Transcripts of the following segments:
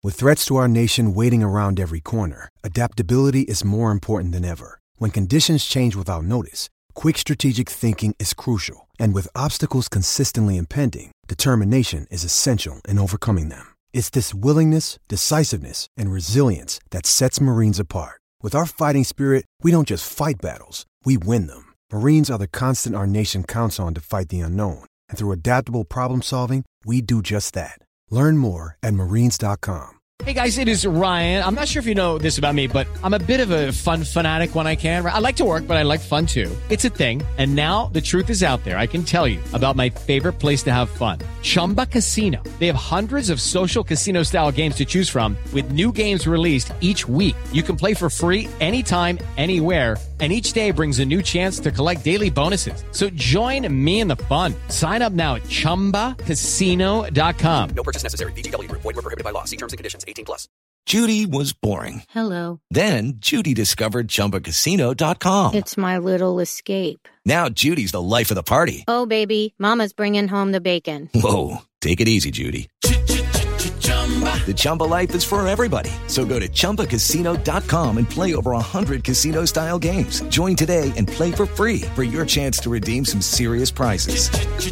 With threats to our nation waiting around every corner, adaptability is more important than ever. When conditions change without notice, quick strategic thinking is crucial. And with obstacles consistently impending, determination is essential in overcoming them. It's this willingness, decisiveness, and resilience that sets Marines apart. With our fighting spirit, we don't just fight battles, we win them. Marines are the constant our nation counts on to fight the unknown. And through adaptable problem solving, we do just that. Learn more at marines.com. Hey guys, it is Ryan. I'm not sure if you know this about me, but I'm a bit of a fun fanatic when I can. I like to work, but I like fun too. It's a thing. And now the truth is out there. I can tell you about my favorite place to have fun. Chumba Casino. They have hundreds of social casino style games to choose from with new games released each week. You can play for free anytime, anywhere. And each day brings a new chance to collect daily bonuses. So join me in the fun. Sign up now at ChumbaCasino.com. No purchase necessary. VGW Group. Void where prohibited by law. See terms and conditions. 18+. Judy was boring. Hello. Then Judy discovered ChumbaCasino.com. It's my little escape. Now Judy's the life of the party. Oh, baby, mama's bringing home the bacon. Whoa, take it easy, Judy. The Chumba life is for everybody. So go to ChumbaCasino.com and play over 100 casino-style games. Join today and play for free for your chance to redeem some serious prizes.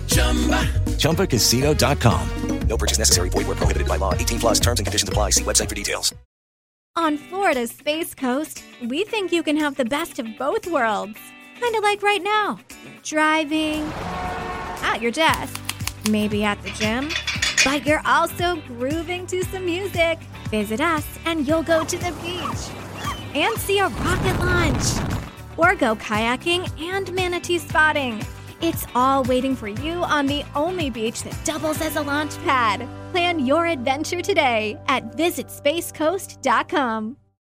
ChumbaCasino.com. No purchase necessary. Void where prohibited by law. 18+. Terms and conditions apply. See website for details. On Florida's Space Coast, we think you can have the best of both worlds. Kind of like right now. Driving, at your desk, maybe at the gym, but you're also grooving to some music. Visit us and you'll go to the beach and see a rocket launch or go kayaking and manatee spotting. It's all waiting for you on the only beach that doubles as a launch pad. Plan your adventure today at visitspacecoast.com.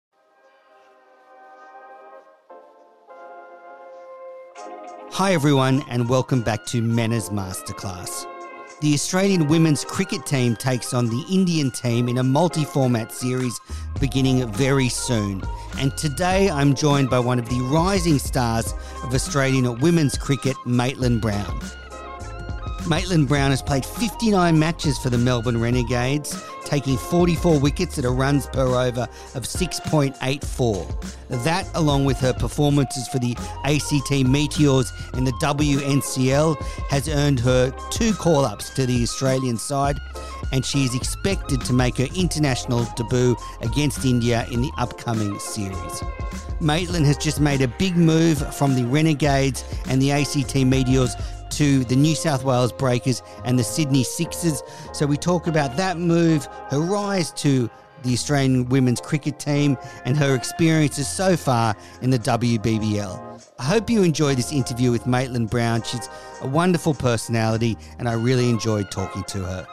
Hi everyone and welcome back to Manners Masterclass. The Australian women's cricket team takes on the Indian team in a multi-format series beginning very soon. And today I'm joined by one of the rising stars of Australian women's cricket, Maitlan Brown. Maitlan Brown has played 59 matches for the Melbourne Renegades, taking 44 wickets at a runs per over of 6.84. That, along with her performances for the ACT Meteors in the WNCL, has earned her 2 call-ups to the Australian side, and she is expected to make her international debut against India in the upcoming series. Maitlan has just made a big move from the Renegades and the ACT Meteors to the New South Wales Breakers and the Sydney Sixers. So we talk about that move, her rise to the Australian women's cricket team, and her experiences so far in the WBBL. I hope you enjoyed this interview with Maitlan Brown. She's a wonderful personality and I really enjoyed talking to her.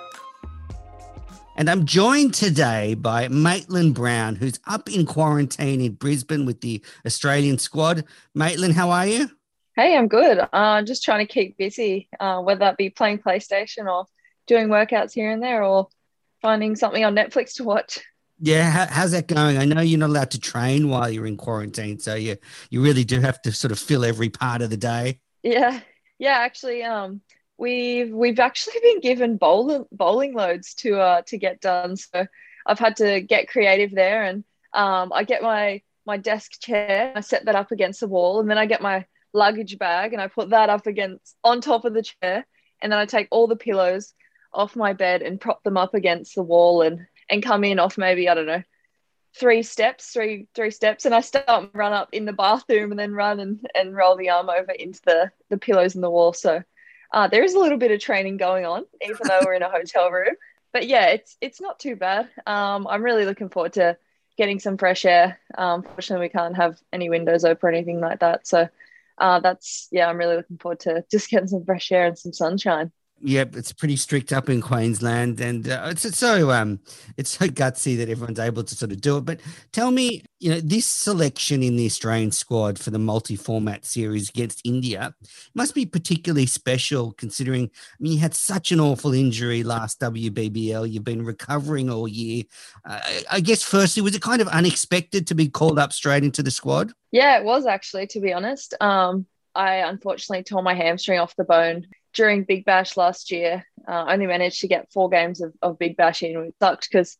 And I'm joined today by Maitlan Brown, who's up in quarantine in Brisbane with the Australian squad. Maitlan, how are you? Hey, I'm good. Just trying to keep busy, whether that be playing PlayStation or doing workouts here and there or finding something on Netflix to watch. Yeah, how's that going? I know you're not allowed to train while you're in quarantine, so you really do have to sort of fill every part of the day. Yeah. Actually, we've actually been given bowling loads to get done, so I've had to get creative there. And I get my desk chair, I set that up against the wall, and then I get my luggage bag and I put that up on top of the chair, and then I take all the pillows off my bed and prop them up against the wall and come in off maybe, I don't know, three steps, and I start run up in the bathroom and then run and roll the arm over into the pillows in the wall. So there is a little bit of training going on, even though we're in a hotel room. But yeah, it's not too bad. I'm really looking forward to getting some fresh air. Fortunately, we can't have any windows open or anything like that. So I'm really looking forward to just getting some fresh air and some sunshine. Yep, it's pretty strict up in Queensland, and it's so gutsy that everyone's able to sort of do it. But tell me, this selection in the Australian squad for the multi-format series against India must be particularly special, considering, you had such an awful injury last WBBL. You've been recovering all year. I guess, firstly, was it kind of unexpected to be called up straight into the squad? Yeah, it was actually, to be honest. I unfortunately tore my hamstring off the bone during Big Bash last year. I only managed to get 4 games of Big Bash in, which sucked because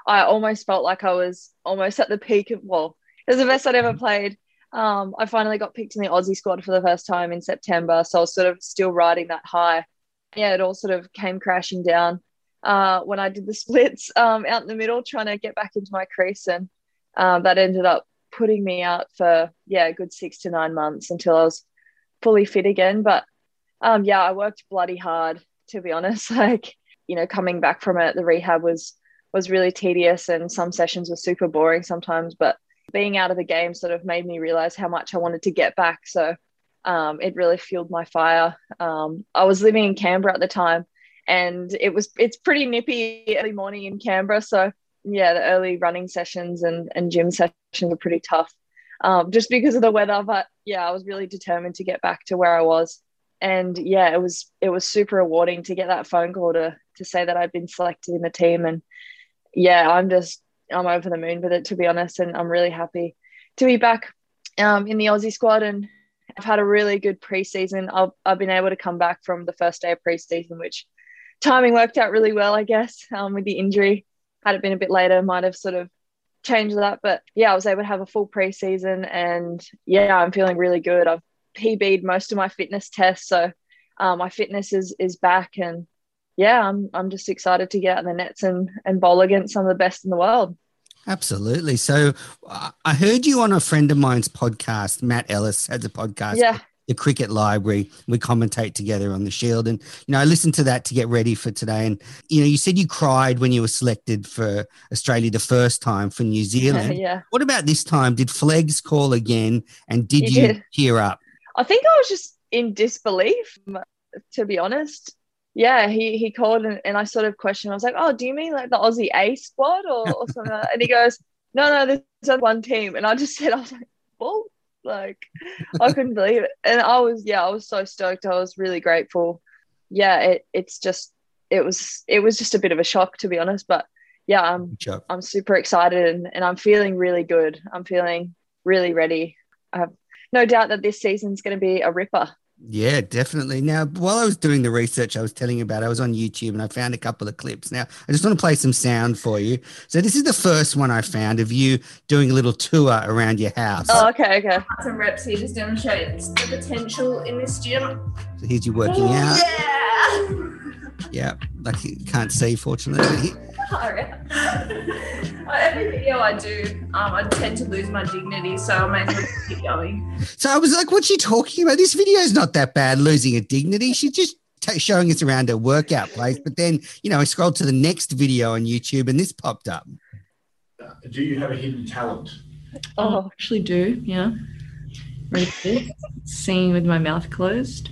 I almost felt like I was almost at the peak of, well, it was the best I'd ever played. I finally got picked in the Aussie squad for the first time in September. So I was sort of still riding that high. Yeah, it all sort of came crashing down when I did the splits out in the middle, trying to get back into my crease. And that ended up putting me out for, a good 6 to 9 months until I was fully fit again. But I worked bloody hard, to be honest. Like, coming back from it, the rehab was really tedious and some sessions were super boring sometimes. But being out of the game sort of made me realize how much I wanted to get back. So it really fueled my fire. I was living in Canberra at the time, and it's pretty nippy early morning in Canberra. So yeah, the early running sessions and gym sessions were pretty tough just because of the weather. But yeah, I was really determined to get back to where I was. And yeah, it was super rewarding to get that phone call to say that I'd been selected in the team. And yeah, I'm over the moon with it, to be honest. And I'm really happy to be back in the Aussie squad. And I've had a really good preseason. I've been able to come back from the first day of preseason, which timing worked out really well, I guess, with the injury. Had it been a bit later, might have sort of changed that. But yeah, I was able to have a full preseason, and yeah, I'm feeling really good. I've PB'd most of my fitness tests. So my fitness is back, and yeah, I'm just excited to get out in the nets and bowl against some of the best in the world. Absolutely. So I heard you on a friend of mine's podcast. Matt Ellis has a podcast, The Cricket Library. We commentate together on the Shield. And, I listened to that to get ready for today. And, you said you cried when you were selected for Australia the first time for New Zealand. Yeah. What about this time? Did Flegs call again? And did you tear up? I think I was just in disbelief, to be honest. Yeah, he called and I sort of questioned. I was like, oh, do you mean like the Aussie A squad or something like that? And he goes, no, there's only one team. And I just said, I was like, well, like, I couldn't believe it. And I was so stoked. I was really grateful. Yeah, it was just a bit of a shock, to be honest. But yeah, I'm super excited and I'm feeling really good. I'm feeling really ready. I have no doubt that this season's going to be a ripper. Yeah, definitely. Now, while I was doing the research I was telling you about, I was on YouTube and I found a couple of clips. Now, I just want to play some sound for you. So this is the first one I found of you doing a little tour around your house. Oh, okay. Some reps here just demonstrate the potential in this gym. So here's you working out. Yeah. Yeah, like you can't see, fortunately. Every video I do, I tend to lose my dignity, so I may as well keep going. So I was like, what's she talking about? This video is not that bad, losing her dignity. She's just showing us around her workout place. But then, I scrolled to the next video on YouTube and this popped up. Do you have a hidden talent? Oh, I actually do, yeah. Ready for this? Singing with my mouth closed.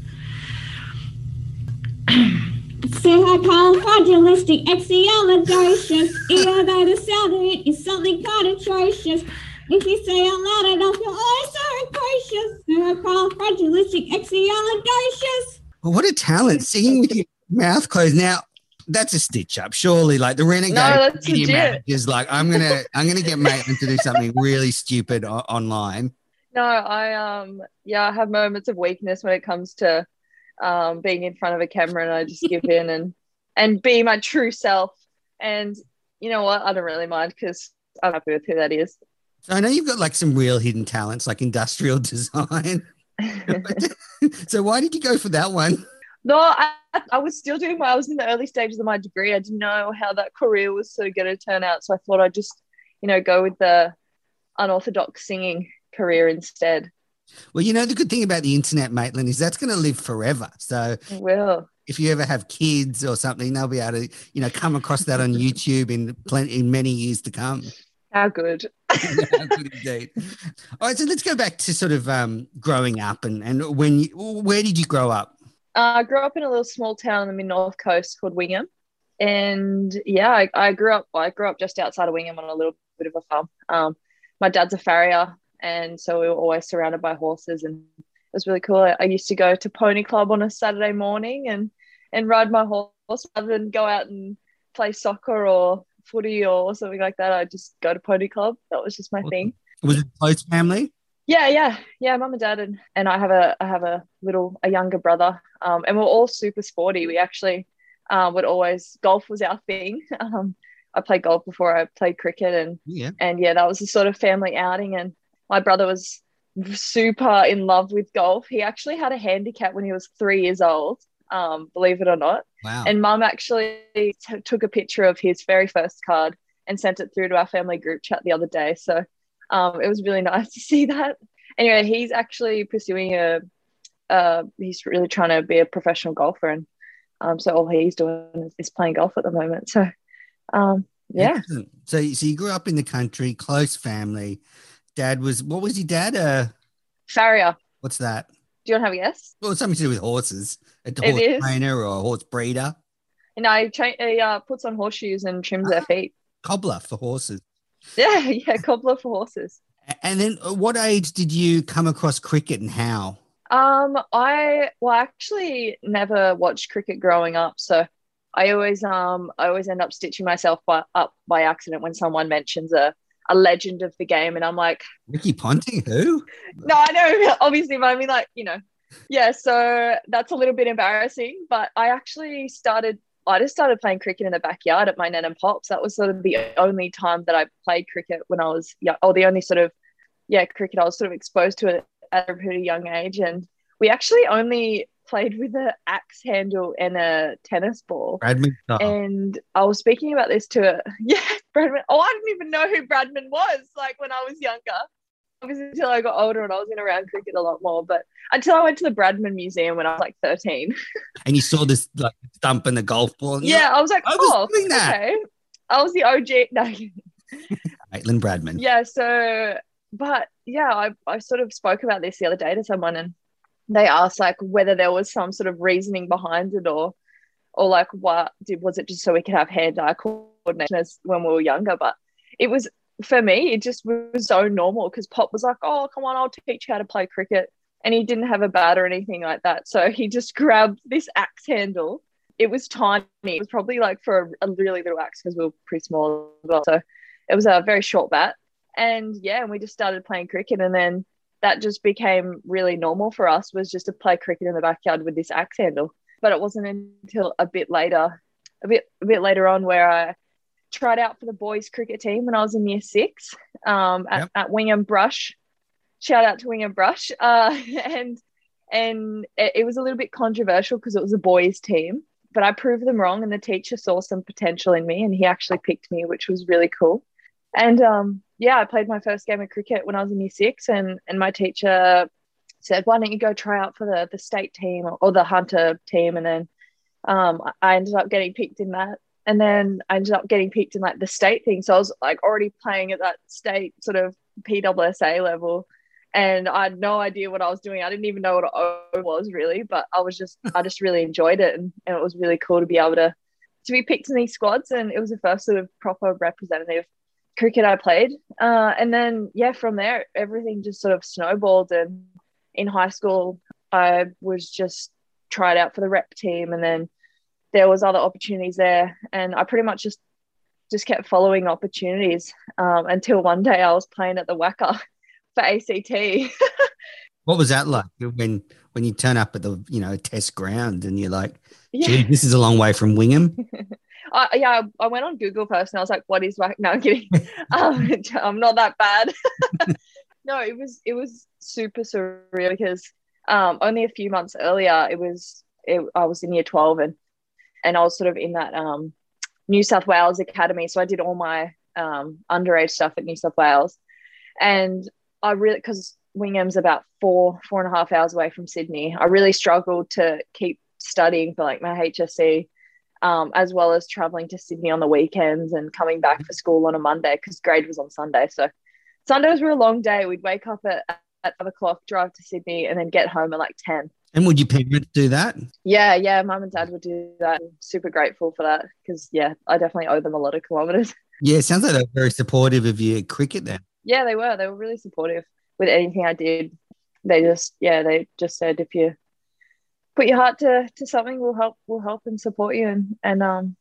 Supercalifragilisticexpialidocious. Even though the sound of it is something quite atrocious. If you say it loud enough, your eyes are precocious. Supercalifragilisticexpialidocious. Well, what a talent, singing with your mouth closed. Now, that's a stitch up, surely. Like the renegade media manager's like, I'm gonna get Maitland to do something really stupid online. No, I have moments of weakness when it comes to being in front of a camera, and I just give in and be my true self. And you know what? I don't really mind because I'm happy with who that is. So I know you've got like some real hidden talents, like industrial design. So why did you go for that one? No, I was still I was in the early stages of my degree. I didn't know how that career was sort of going to turn out. So I thought I'd just, go with the unorthodox singing career instead. Well, the good thing about the internet, Maitland, is that's going to live forever. So it will. If you ever have kids or something, they'll be able to, come across that on YouTube in many years to come. How good. How good indeed. All right, so let's go back to sort of growing up and where did you grow up? I grew up in a little small town on the mid-north coast called Wingham. And yeah, I grew up just outside of Wingham on a little bit of a farm. My dad's a farrier, and so we were always surrounded by horses, and it was really cool. I used to go to Pony Club on a Saturday morning and ride my horse rather than go out and play soccer or footy or something like that. I just go to Pony Club. That was just my thing. Was it a close family? Yeah. Mum and dad and I have a younger brother. And we're all super sporty. We actually would always, golf was our thing. I played golf before I played cricket, and yeah, that was a sort of family outing. And my brother was super in love with golf. He actually had a handicap when he was 3 years old, believe it or not. Wow. And mum actually took a picture of his very first card and sent it through to our family group chat the other day. So it was really nice to see that. Anyway, he's actually pursuing he's really trying to be a professional golfer, and so all he's doing is playing golf at the moment. So yeah. Excellent. So you grew up in the country, close family. What was your dad? Farrier. What's that? Do you want to have a guess? Well, it's something to do with horses. A It horse is. trainer or a horse breeder. No, he puts on horseshoes and trims their feet. Cobbler for horses. Yeah, cobbler for horses. And then at what age did you come across cricket and how? I actually never watched cricket growing up, so I always end up stitching myself up by accident when someone mentions a legend of the game, and I'm like, Ricky Ponting, who? No, I know, obviously, but I mean, like, yeah. So that's a little bit embarrassing, but I just started playing cricket in the backyard at my nan and pops. That was sort of the only time that I played cricket when I was young, or the only sort of cricket I was sort of exposed to it at a pretty young age. And we actually only played with an axe handle and a tennis ball. Bradman. And I was speaking about this to Bradman. Oh, I didn't even know who Bradman was, like, when I was younger. Obviously, until I got older and I was in around cricket a lot more. But until I went to the Bradman Museum when I was like 13. And you saw this like stump and the golf ball. And I was like, I was doing that. Okay. I was the OG. No. Maitland Bradman. Yeah. So, but yeah, I sort of spoke about this the other day to someone, and they asked like whether there was some sort of reasoning behind it, or like was it just so we could have hand-eye coordination as when we were younger? But it was, for me, it just was so normal because Pop was like, oh, come on, I'll teach you how to play cricket. And he didn't have a bat or anything like that. So he just grabbed this axe handle. It was tiny. It was probably like for a really little axe because we were pretty small as well. So it was a very short bat. And we just started playing cricket. And then that just became really normal for us, was just to play cricket in the backyard with this axe handle. But it wasn't until a bit later on where I tried out for the boys cricket team when I was in year 6 at Wingham Brush. Shout out to Wingham Brush. And it was a little bit controversial because it was a boys team, but I proved them wrong, and the teacher saw some potential in me, and he actually picked me, which was really cool. And I played my first game of cricket when I was in year 6, and my teacher said, why don't you go try out for the state team or the Hunter team? And then I ended up getting picked in that. And then I ended up getting picked in like the state thing. So I was like already playing at that state sort of PWSA level, and I had no idea what I was doing. I didn't even know what O was really, but I just really enjoyed it. And it was really cool to be able to be picked in these squads. And it was the first sort of proper representative cricket I played. And then, from there, everything just sort of snowballed. And in high school, I was just tried out for the rep team, and then there was other opportunities there, and I pretty much just kept following opportunities until one day I was playing at the WACA for ACT. What was that like when you turn up at the test ground and you're like, gee, this is a long way from Wingham? I went on Google first and I was like, what is WACA? No, I'm kidding. I'm not that bad. No, it was super surreal because only a few months earlier I was in year 12, and I was sort of in that New South Wales Academy. So I did all my underage stuff at New South Wales. And I really, because Wingham's about 4.5 hours away from Sydney, I really struggled to keep studying for like my HSC, as well as traveling to Sydney on the weekends and coming back for school on a Monday because grade was on Sunday. So Sundays were a long day. We'd wake up at 5 o'clock, drive to Sydney, and then get home at like 10. And would your parents do that? Yeah, mum and dad would do that. I'm super grateful for that because, I definitely owe them a lot of kilometres. Yeah, it sounds like they were very supportive of your cricket then. Yeah, they were. They were really supportive with anything I did. They just said, if you put your heart to something, we'll help and support you and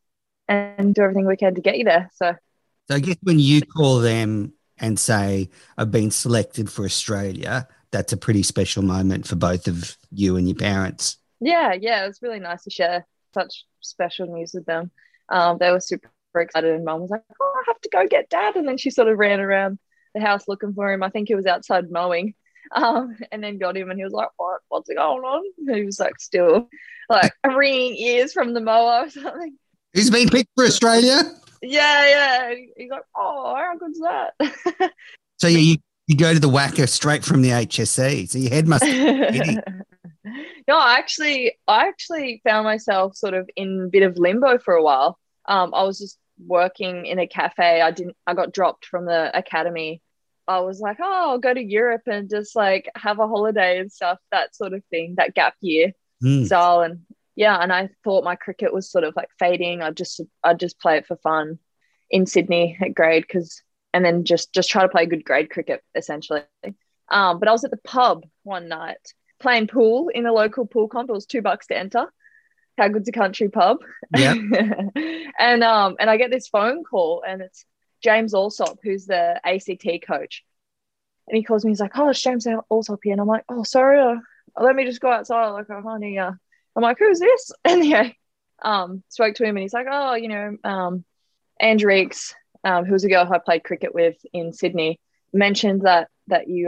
do everything we can to get you there. So I guess when you call them and say, I've been selected for Australia, that's a pretty special moment for both of you and your parents. Yeah, it was really nice to share such special news with them. They were super excited, and Mum was like, "Oh, I have to go get Dad," and then she sort of ran around the house looking for him. I think he was outside mowing, and then got him, and he was like, what's going on?" And he was like still like ringing ears from the mower or something. He's been picked for Australia? Yeah. He's like, "Oh, how good's that?" So you go to the whacker straight from the HSC. So your head must be No, I actually found myself sort of in a bit of limbo for a while. I was just working in a cafe. I got dropped from the academy. I was like, "Oh, I'll go to Europe and just like have a holiday and stuff," that sort of thing, that gap year style. And yeah, and I thought my cricket was sort of like fading. I'd just play it for fun in Sydney at grade, and then just try to play good grade cricket essentially. But I was at the pub one night playing pool in a local pool comp. It was $2 to enter. How good's a country pub? Yeah. And I get this phone call, and it's James Allsop, who's the ACT coach. And he calls me. He's like, "Oh, it's James Allsop here." And I'm like, "Oh, sorry. Let me just go outside." Like, "Oh, honey." I'm like, "Who's this?" And yeah, spoke to him, and he's like, "Oh, Ange Reeks, who was a girl who I played cricket with in Sydney, mentioned that you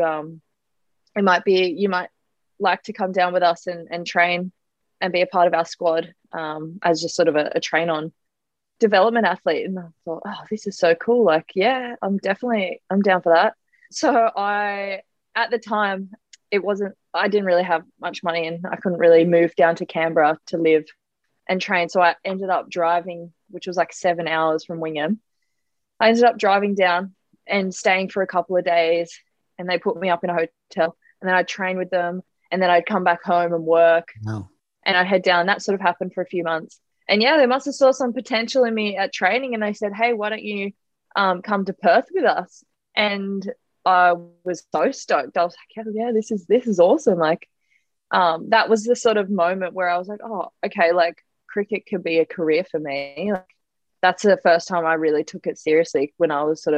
might like to come down with us and train and be a part of our squad as just sort of a train-on development athlete." And I thought, "Oh, this is so cool. Like, yeah, I'm down for that." So at the time, I didn't really have much money, and I couldn't really move down to Canberra to live and train. So I ended up driving, which was like 7 hours from Wingham. I ended up driving down and staying for a couple of days, and they put me up in a hotel, and then I'd train with them, and then I'd come back home and work. Wow. And I'd head down. That sort of happened for a few months. And yeah, they must have saw some potential in me at training, and they said, "Hey, why don't you come to Perth with us?" And I was so stoked. I was like, "Hell yeah, this is awesome." Like, that was the sort of moment where I was like, "Oh, okay, like cricket could be a career for me." Like, that's the first time I really took it seriously, when I was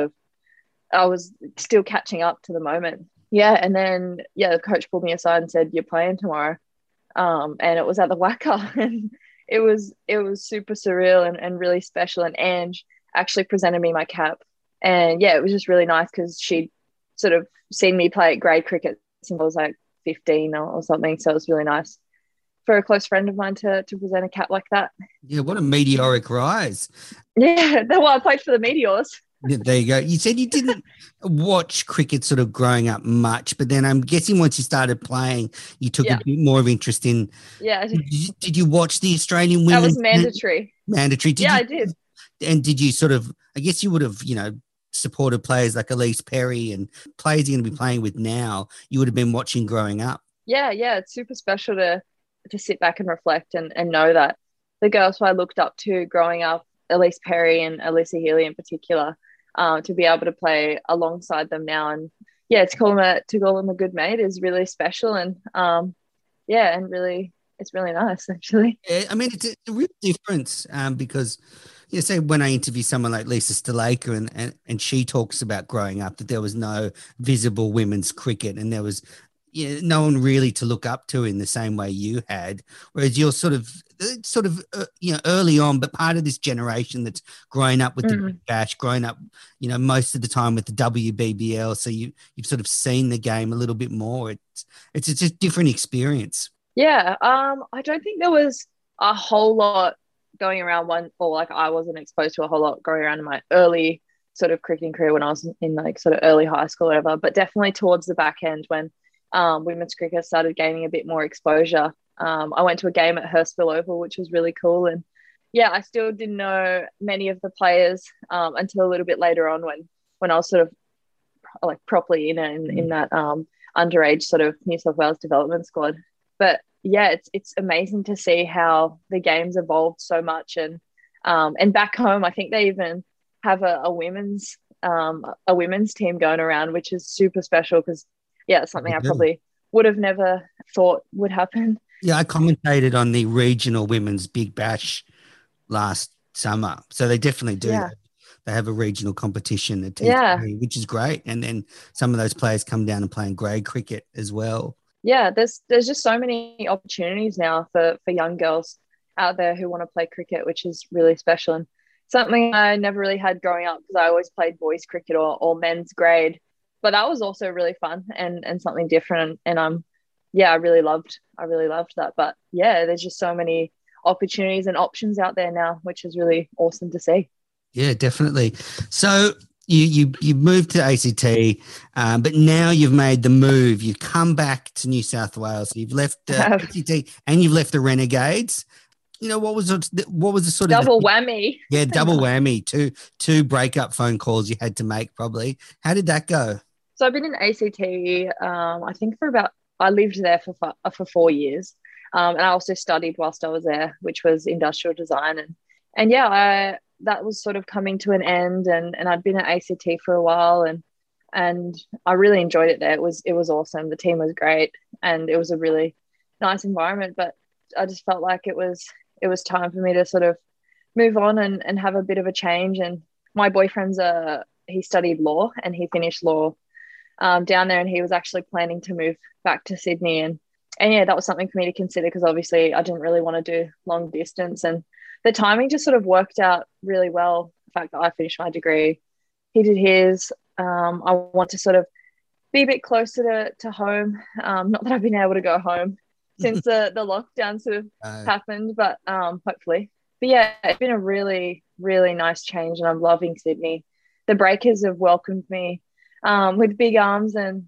still catching up to the moment. Yeah. And then, yeah, the coach pulled me aside and said, "You're playing tomorrow." And it was at the WACA, and it was super surreal and really special. And Ange actually presented me my cap. And yeah, it was just really nice, because she'd sort of seen me play grade cricket since I was like 15 or something. So it was really nice for a close friend of mine to present a cap like that. Yeah, what a meteoric rise. Yeah, well, I played for the Meteors. There you go. You said you didn't watch cricket sort of growing up much, but then I'm guessing once you started playing, you took a bit more of interest in. Yeah. Did you watch the Australian women? That was mandatory. Mandatory. I did. And did you sort of, I guess you would have, supported players like Elise Perry and players you're going to be playing with now, you would have been watching growing up. Yeah. It's super special to sit back and reflect and know that the girls who I looked up to growing up, Elise Perry and Alyssa Healy in particular, to be able to play alongside them now, and to call them a good mate is really special. And and really, it's really nice, actually. Yeah, I mean, it's a real difference because, say when I interview someone like Lisa Sthalekar and she talks about growing up that there was no visible women's cricket, and there was no one really to look up to in the same way you had, whereas you're sort of early on, but part of this generation that's growing up with the Big Bash, growing up, most of the time with the WBBL. So you've sort of seen the game a little bit more. It's just a different experience. Yeah. I don't think there was a whole lot going around I wasn't exposed to a whole lot going around in my early sort of cricketing career when I was in like sort of early high school or whatever, but definitely towards the back end when women's cricket started gaining a bit more exposure. I went to a game at Hurstville Oval, which was really cool. And yeah, I still didn't know many of the players until a little bit later on when I was sort of like properly in that underage sort of New South Wales development squad. But yeah, it's amazing to see how the game's evolved so much. And back home, I think they even have a women's team going around, which is super special because it's something I probably would have never thought would happen. Yeah, I commentated on the regional women's Big Bash last summer. So they definitely do. Yeah. They have a regional competition at T3, which is great. And then some of those players come down and play in grade cricket as well. Yeah, there's just so many opportunities now for young girls out there who want to play cricket, which is really special. And something I never really had growing up because I always played boys cricket or men's grade. But that was also really fun and something different. And I really loved that. But yeah, there's just so many opportunities and options out there now, which is really awesome to see. Yeah, definitely. So you moved to ACT, but now you've made the move. You've come back to New South Wales. You've left ACT and you've left the Renegades. You know, what was the sort of double whammy? Yeah, double whammy. Two breakup phone calls you had to make probably. How did that go? So I've been in ACT, I think I lived there for 4 years. And I also studied whilst I was there, which was industrial design. And yeah, that was sort of coming to an end, and I'd been at ACT for a while, and I really enjoyed it there. It was awesome. The team was great, and it was a really nice environment, but I just felt like it was time for me to sort of move on and have a bit of a change. And my boyfriend's he studied law, and he finished law down there, and he was actually planning to move back to Sydney. And yeah, that was something for me to consider because obviously I didn't really want to do long distance, and the timing just sort of worked out really well. The fact that I finished my degree, he did his. I want to sort of be a bit closer to home. Not that I've been able to go home since the lockdown sort of happened, but hopefully. But yeah, it's been a really, really nice change, and I'm loving Sydney. The Breakers have welcomed me with big arms, and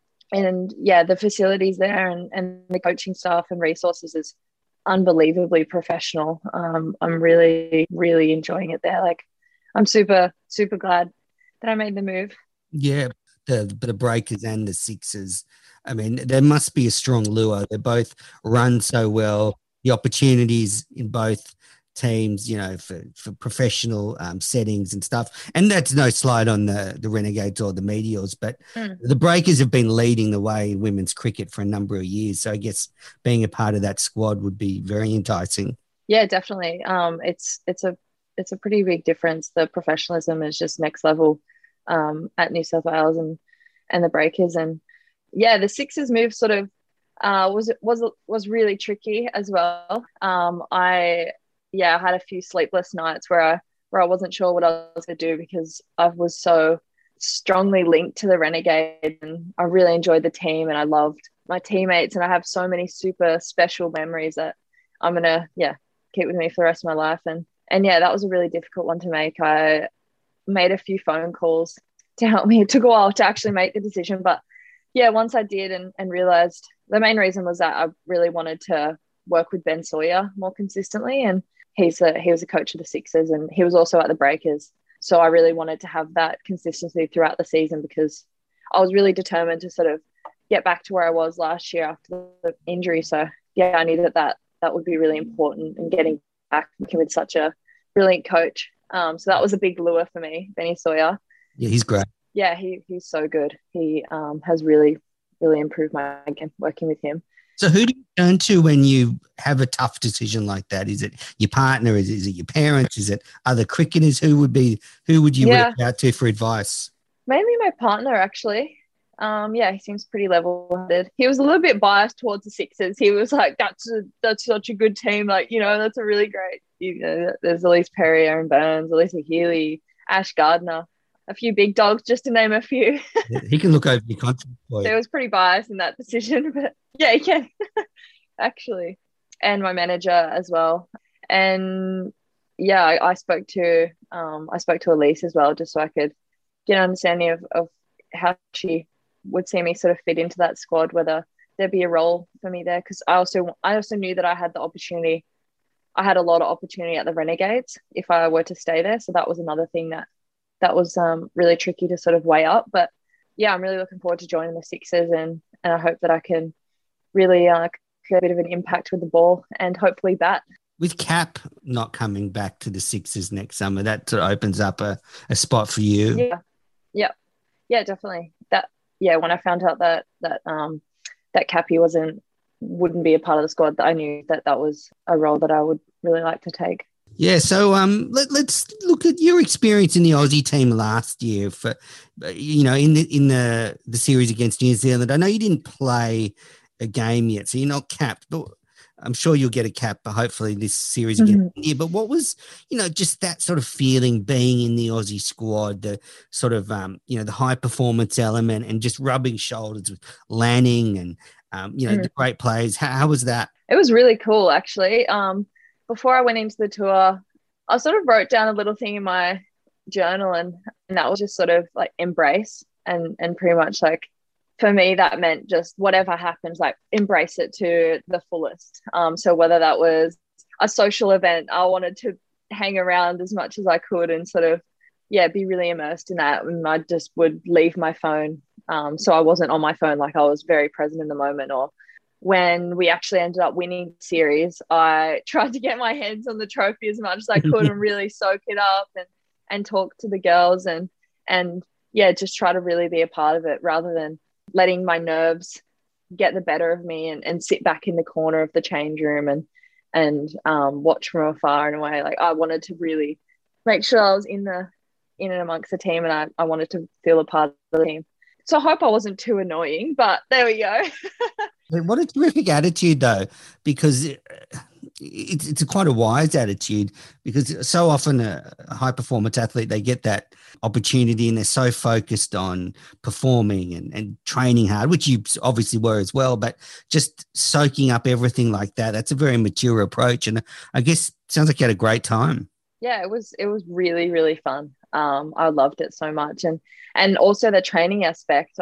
yeah, the facilities there and the coaching staff and resources is unbelievably professional. I'm really, really enjoying it there. Like, I'm super, super glad that I made the move. Yeah, the Breakers and the Sixers. I mean, there must be a strong lure. They both run so well. The opportunities in both teams, you know, for professional settings and stuff. And that's no slight on the Renegades or the Meteors, but the Breakers have been leading the way in women's cricket for a number of years. So I guess being a part of that squad would be very enticing. Yeah, definitely. It's a pretty big difference. The professionalism is just next level at New South Wales and the Breakers. And yeah, the Sixers move sort of was really tricky as well. I had a few sleepless nights where I wasn't sure what I was going to do because I was so strongly linked to the Renegade, and I really enjoyed the team and I loved my teammates, and I have so many super special memories that I'm going to, keep with me for the rest of my life. And yeah, that was a really difficult one to make. I made a few phone calls to help me. It took a while to actually make the decision, but yeah, once I did and realized the main reason was that I really wanted to work with Ben Sawyer more consistently, and he was a coach of the Sixers, and he was also at the Breakers. So I really wanted to have that consistency throughout the season because I was really determined to sort of get back to where I was last year after the injury. So yeah, I knew that would be really important, and getting back with such a brilliant coach. So that was a big lure for me, Benny Sawyer. Yeah, he's great. Yeah, he's so good. He has really, really improved my game working with him. So who do you turn to when you have a tough decision like that? Is it your partner? Is it your parents? Is it other cricketers? Who would you reach out to for advice? Mainly my partner, actually. He seems pretty level-headed. He was a little bit biased towards the Sixers. He was like, that's such a good team. Like, you know, that's a really great, you know, there's Elise Perry, Aaron Burns, Elisa Healy, Ash Gardner, a few big dogs, just to name a few. He can look over your contract for you. So he was pretty biased in that decision, but yeah, he can, actually. And my manager as well. And yeah, I spoke to Elise as well, just so I could get an understanding of how she would see me sort of fit into that squad, whether there'd be a role for me there. Because I also knew that I had the opportunity. I had a lot of opportunity at the Renegades if I were to stay there. So that was another thing that was really tricky to sort of weigh up. But yeah, I'm really looking forward to joining the Sixers, and I hope that I can really create a bit of an impact with the ball and hopefully bat. With Cap not coming back to the Sixers next summer, that sort of opens up a spot for you. Yeah, definitely. When I found out that Cappy wouldn't be a part of the squad, I knew that was a role that I would really like to take. Yeah, so let's look at your experience in the Aussie team last year. For you know, in the series against New Zealand. I know you didn't play a game yet, so you're not capped. But I'm sure you'll get a cap, but hopefully this series again. Yeah, but what was, just that sort of feeling being in the Aussie squad, the sort of, the high performance element and just rubbing shoulders with Lanning and, the great players. How was that? It was really cool, actually. Before I went into the tour, I sort of wrote down a little thing in my journal, and that was just sort of like embrace and pretty much like, for me, that meant just whatever happens, like embrace it to the fullest. So whether that was a social event, I wanted to hang around as much as I could and sort of, be really immersed in that. And I just would leave my phone. So I wasn't on my phone, like I was very present in the moment. Or when we actually ended up winning the series, I tried to get my hands on the trophy as much as I could and really soak it up and talk to the girls and just try to really be a part of it rather than letting my nerves get the better of me and sit back in the corner of the change room and watch from afar in a way. Like I wanted to really make sure I was in and amongst the team, and I wanted to feel a part of the team. So I hope I wasn't too annoying, but there we go. What a terrific attitude, though, because it's quite a wise attitude, because so often a high-performance athlete, they get that opportunity and they're so focused on performing and training hard, which you obviously were as well, but just soaking up everything like that, that's a very mature approach. And I guess it sounds like you had a great time. Yeah, it was really, really fun. I loved it so much. And also the training aspect.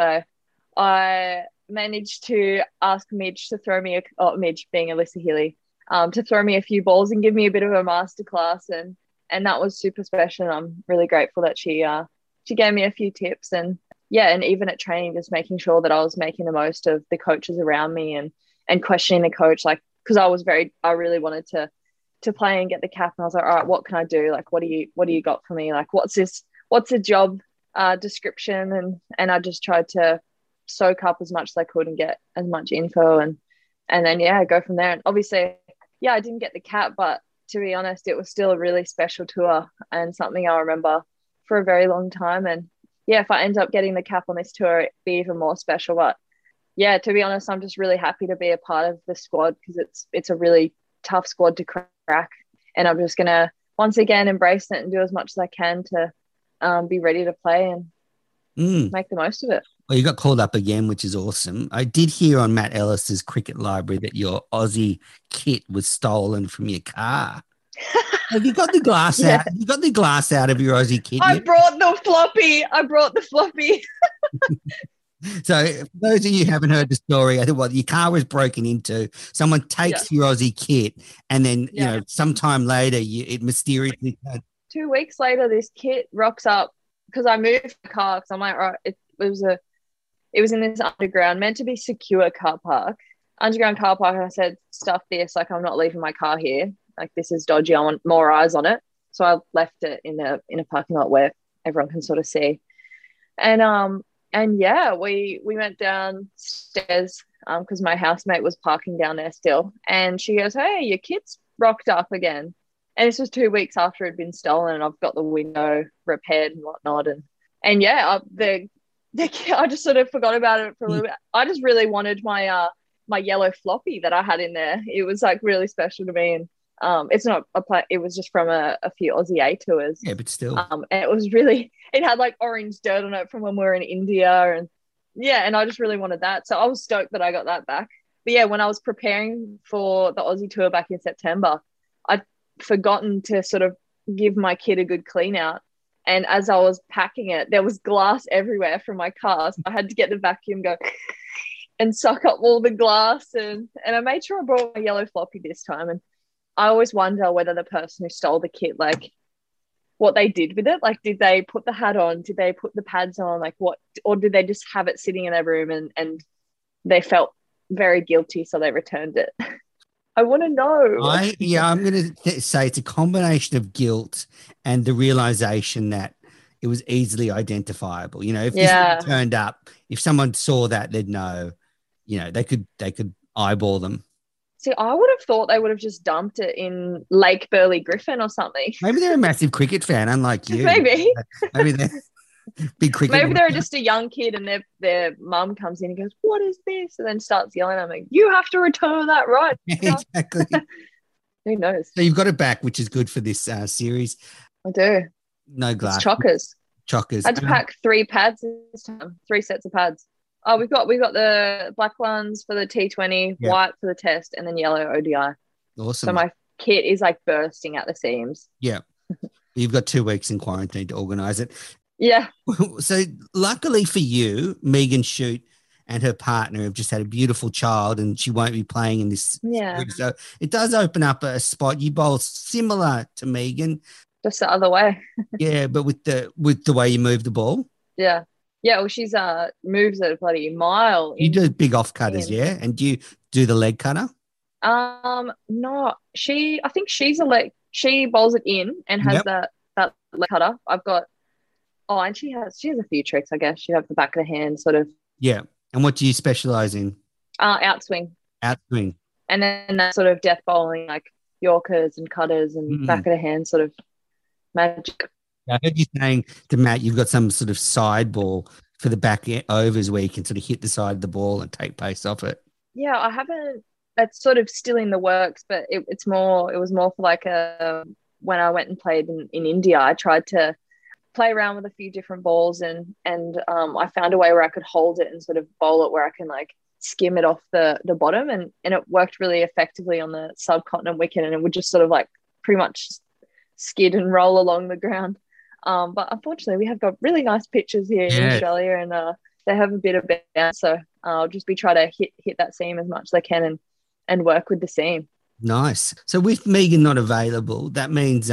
I managed to ask Midge to throw me Midge being Alyssa Healy, to throw me a few balls and give me a bit of a masterclass, and that was super special. I'm really grateful that she gave me a few tips, and even at training, just making sure that I was making the most of the coaches around me and questioning the coach, like, because I really wanted to play and get the cap, and I was like, all right, what can I do? Like, what do you got for me? Like, what's the job description? And I just tried to soak up as much as I could and get as much info and then go from there. And obviously I didn't get the cap, but to be honest, it was still a really special tour and something I'll remember for a very long time. And if I end up getting the cap on this tour, it'd be even more special. But to be honest, I'm just really happy to be a part of the squad, because it's a really tough squad to crack, and I'm just gonna once again embrace it and do as much as I can to be ready to play and make the most of it. Well, you got called up again, which is awesome. I did hear on Matt Ellis's cricket library that your Aussie kit was stolen from your car. Have you got the glass out? Have you got the glass out of your Aussie kit? I brought the floppy. So for those of you who haven't heard the story, I think your car was broken into. Someone takes your Aussie kit, and then sometime later it mysteriously. 2 weeks later, this kit rocks up because I moved the car. Because I'm like, right, it was in this underground, meant to be secure car park, and I said, stuff this, like, I'm not leaving my car here. Like, this is dodgy. I want more eyes on it. So I left it in a parking lot where everyone can sort of see. And we went downstairs because my housemate was parking down there still. And she goes, hey, your kit's rocked up again. And this was 2 weeks after it had been stolen, and I've got the window repaired and whatnot. I just sort of forgot about it for a little bit. I just really wanted my yellow floppy that I had in there. It was like really special to me. And it's not it was just from a few Aussie A tours. Yeah, but still. And it had like orange dirt on it from when we were in India. And I just really wanted that. So I was stoked that I got that back. But when I was preparing for the Aussie tour back in September, I'd forgotten to sort of give my kit a good clean out. And as I was packing it, there was glass everywhere from my car. So I had to get the vacuum, go and suck up all the glass. And I made sure I brought my yellow floppy this time. And I always wonder whether the person who stole the kit, like, what they did with it. Like, did they put the hat on? Did they put the pads on? Like, what? Or did they just have it sitting in their room and they felt very guilty, so they returned it? I want to know. I'm going to say it's a combination of guilt and the realization that it was easily identifiable. If this turned up, if someone saw that, they'd know. They could eyeball them. See, I would have thought they would have just dumped it in Lake Burley Griffin or something. Maybe they're a massive cricket fan, unlike you. Maybe. Maybe they're. Big cricket. Maybe they're just a young kid and their mum comes in and goes, "What is this?" And then starts yelling. I'm like, "You have to return that right." Exactly. Who knows? So you've got it back, which is good for this series. I do. No glass. It's chockers. Chockers. I had to pack 3 pads this time, 3 sets of pads. Oh, we've got the black ones for the T20, Yep. white for the test, and then yellow ODI. Awesome. So my kit is like bursting at the seams. Yeah. You've got 2 weeks in quarantine to organise it. Yeah. So luckily for you, Megan Shute and her partner have just had a beautiful child, and she won't be playing in this. Yeah. series. So it does open up a spot. You bowl similar to Megan. Just the other way. Yeah, but with the way you move the ball. Yeah. Yeah, well, she's moves at a bloody mile. You do big off cutters, yeah? And do you do the leg cutter? No, I think she's a leg. She bowls it in and has that leg cutter. I've got. Oh, and she has a few tricks. I guess she'd have the back of the hand sort of. Yeah. And what do you specialize in? Outswing. Outswing. And then that sort of death bowling, like Yorkers and cutters and back of the hand sort of magic. I heard you saying to Matt, you've got some sort of side ball for the back overs where you can sort of hit the side of the ball and take pace off it. Yeah, I haven't. It's sort of still in the works, but it was more for like when I went and played in India, I tried to play around with a few different balls and I found a way where I could hold it and sort of bowl it where I can like skim it off the bottom and it worked really effectively on the subcontinent wicket and it would just sort of like pretty much skid and roll along the ground. But unfortunately, we have got really nice pitches here in Australia and they have a bit of bounce. So I'll just be trying to hit that seam as much as I can and work with the seam. Nice. So with Megan not available, that means,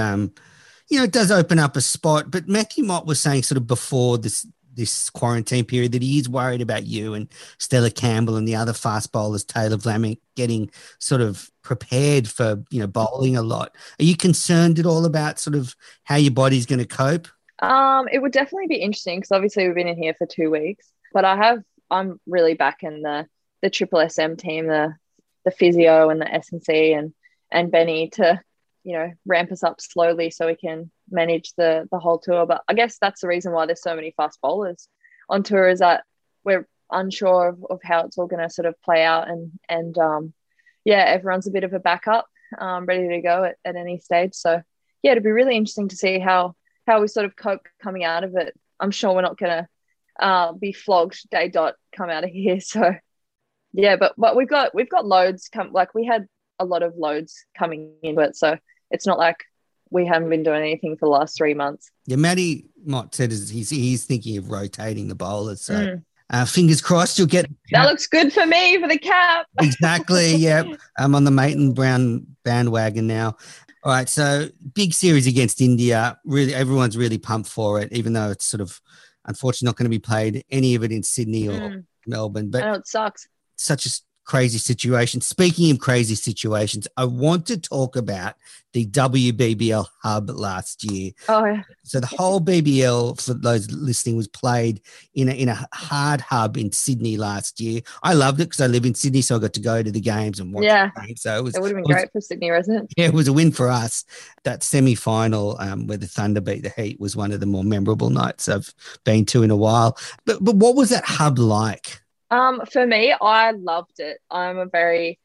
it does open up a spot. But Matthew Mott was saying sort of before this quarantine period that he is worried about you and Stella Campbell and the other fast bowlers, Taylor Vlamick, getting sort of prepared for, bowling a lot. Are you concerned at all about sort of how your body's going to cope? It would definitely be interesting because obviously we've been in here for 2 weeks, but I'm really back in the Triple SM team, the physio and the S&C and Benny to, ramp us up slowly so we can manage the whole tour. But I guess that's the reason why there's so many fast bowlers on tour is that we're unsure of how it's all going to sort of play out and everyone's a bit of a backup, ready to go at any stage. So yeah, it'd be really interesting to see how we sort of cope coming out of it. I'm sure we're not going to be flogged day dot come out of here. So yeah, but we've got loads we had a lot of loads coming into it. So it's not like we haven't been doing anything for the last 3 months. Yeah, Matty Mott said he's thinking of rotating the bowlers. So fingers crossed you'll get... That looks good for me for the cap. Exactly, yeah. I'm on the Maitland Brown bandwagon now. All right, so big series against India. Really, everyone's really pumped for it, even though it's sort of unfortunately not going to be played, any of it in Sydney or Melbourne. But I know it sucks. Such a crazy situation. Speaking of crazy situations, I want to talk about the WBBL hub last year. Oh, yeah. So the whole BBL, for those listening, was played in a hard hub in Sydney last year. I loved it because I live in Sydney, so I got to go to the games and watch the games. So it would have been great for Sydney residents. Yeah, it was a win for us. That semi-final where the Thunder beat the Heat was one of the more memorable nights I've been to in a while. But what was that hub like? For me, I loved it. I'm a very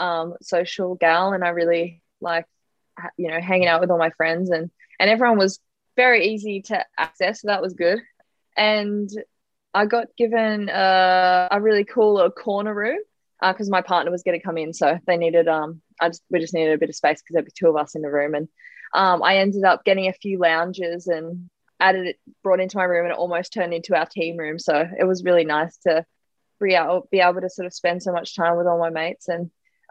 social gal and I really like, hanging out with all my friends and everyone was very easy to access. So that was good. And I got given a really cool little corner room because my partner was going to come in. So they needed, we just needed a bit of space because there'd be 2 of us in the room. And I ended up getting a few lounges and brought into my room and it almost turned into our team room. So it was really nice to be able to sort of spend so much time with all my mates and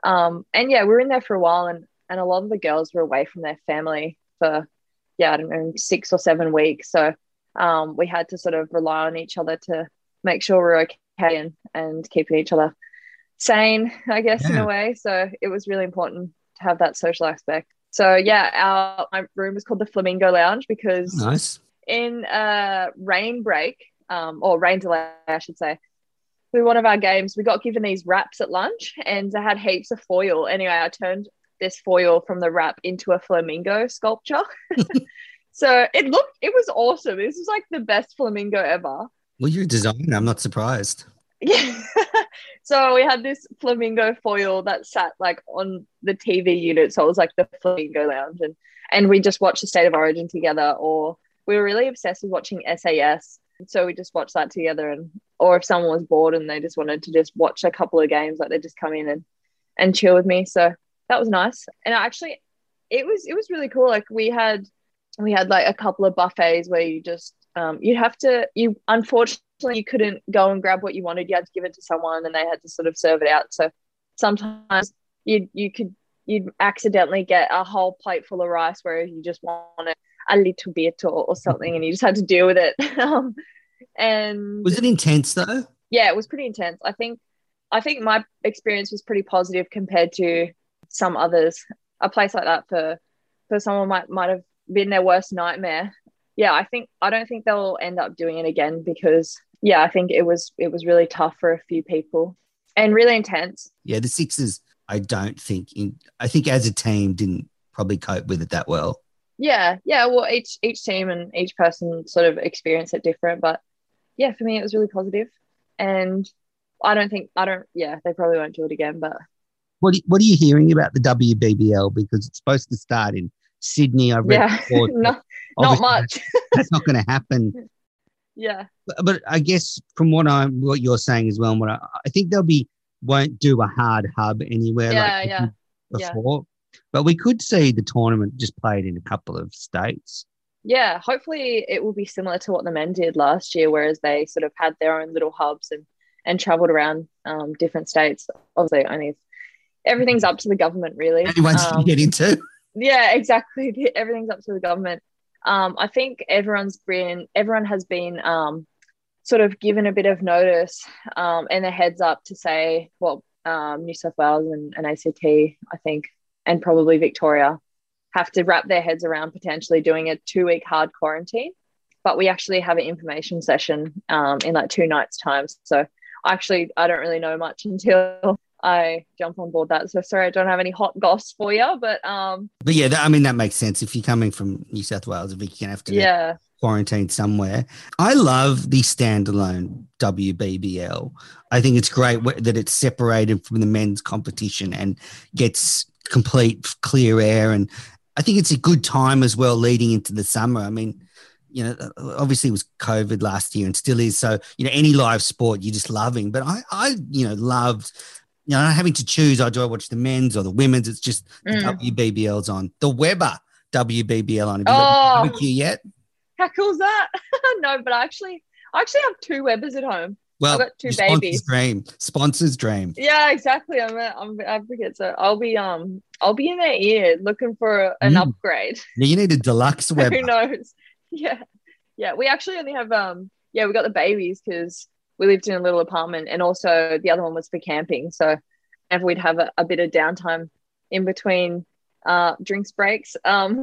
we were in there for a while and a lot of the girls were away from their family for I don't know 6 or 7 weeks, so we had to sort of rely on each other to make sure we're okay and keeping each other sane, I guess, in a way. So it was really important to have that social aspect. So my room was called the Flamingo Lounge because nice. In rain break or rain delay I should say, with one of our games, we got given these wraps at lunch and I had heaps of foil. Anyway, I turned this foil from the wrap into a flamingo sculpture. So it was awesome. This was like the best flamingo ever. Well, you're a designer. I'm not surprised. Yeah. So we had this flamingo foil that sat like on the TV unit. So it was like the flamingo lounge, and we just watched the State of Origin together, or we were really obsessed with watching SAS. So we just watched that together, or if someone was bored and they just wanted to just watch a couple of games, like they just come in and chill with me. So that was nice. And actually it was really cool. Like we had like a couple of buffets where you just unfortunately you couldn't go and grab what you wanted. You had to give it to someone and they had to sort of serve it out. So sometimes you'd accidentally get a whole plate full of rice, whereas you just wanted a little bit or something, and you just had to deal with it. And was it intense though? Yeah, it was pretty intense. I think my experience was pretty positive compared to some others. A place like that for someone might have been their worst nightmare. Yeah, I don't think they'll end up doing it again, because I think it was really tough for a few people and really intense. Yeah, the Sixers, I think as a team didn't probably cope with it that well. Yeah. Well, each team and each person sort of experienced it different, but yeah, for me it was really positive, and they probably won't do it again. But what are you hearing about the WBBL? Because it's supposed to start in Sydney. I've read not much. That's not going to happen. Yeah, but I guess from what you're saying as well, and I think won't do a hard hub anywhere before. But we could see the tournament just played in a couple of states. Yeah, hopefully it will be similar to what the men did last year, whereas they sort of had their own little hubs and travelled around different states. Obviously, everything's up to the government, really. Anyone's to get into. Yeah, exactly. Everything's up to the government. I think everyone has been sort of given a bit of notice and a heads up to say, New South Wales and ACT, I think, and probably Victoria, have to wrap their heads around potentially doing a 2-week hard quarantine. But we actually have an information session in like 2 nights' time. So I don't really know much until I jump on board that. So sorry, I don't have any hot goss for you, but yeah, that makes sense. If you're coming from New South Wales, if you can have to quarantine somewhere. I love the standalone WBBL. I think it's great that it's separated from the men's competition and gets complete clear air, and I think it's a good time as well leading into the summer. I mean, obviously it was COVID last year and still is. So, any live sport you're just loving. But I loved, not having to choose, do I watch the men's or the women's? It's just the WBBL's on. The Weber WBBL on. Have you got a barbecue yet? How cool is that? No, but I actually have 2 Webers at home. Well, I've got 2 babies. Sponsor's dream. Yeah, exactly. I'm an advocate, so I'll be in their ear looking for an upgrade. Yeah, you need a deluxe Weber. Who knows? Yeah. We actually only have we got the babies because we lived in a little apartment, and also the other one was for camping. So if we'd have a bit of downtime in between drinks breaks,